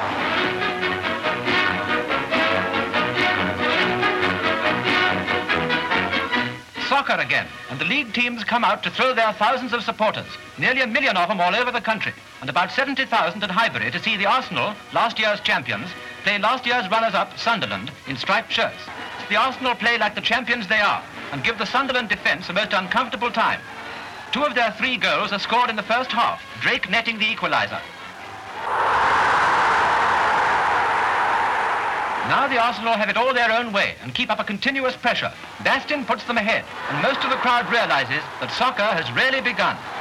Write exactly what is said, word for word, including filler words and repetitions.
Soccer again, and the league teams come out to thrill their thousands of supporters, nearly a million of them all over the country, and about seventy thousand at Highbury to see the Arsenal, last year's champions, play last year's runners-up, Sunderland, in striped shirts. The Arsenal play like the champions they are, and give the Sunderland defence a most uncomfortable time. Two of their three goals are scored in the first half, Drake netting the equaliser. Now the Arsenal have it all their own way and keep up a continuous pressure. Bastin puts them ahead, and most of the crowd realises that soccer has really begun.